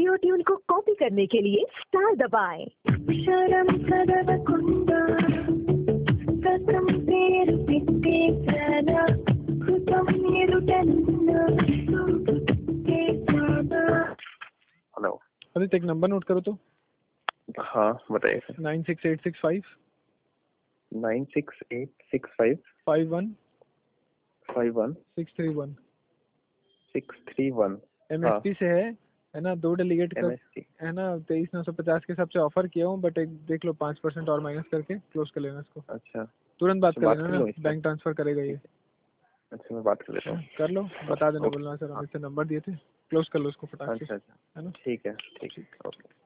Audio tune को copy करने के लिए स्टार दबाएं। हेलो। अरे एक नंबर नोट करो तो। हाँ बताइए सर। 96865 96865 51 51 631 631। MSP से है ना। 2 डेलीगेट का MSP है ना 23,950 के हिसाब से ऑफर किया हूँ, बट एक देख लो 5% और माइनस करके क्लोज कर लेना इसको। अच्छा, तुरंत बात कर बात लेना कर ना, लो इससे। बैंक ट्रांसफर करेगा ये। अच्छा मैं बात कर लेता हूँ। कर लो, बता देना, ओके। बोलना सर हाँ। हम इससे नंबर दिए थे, क्लोज कर लो इसको फटाक से, अच्छा अच्छा है ना। ठीक है, ठीक है, ओके।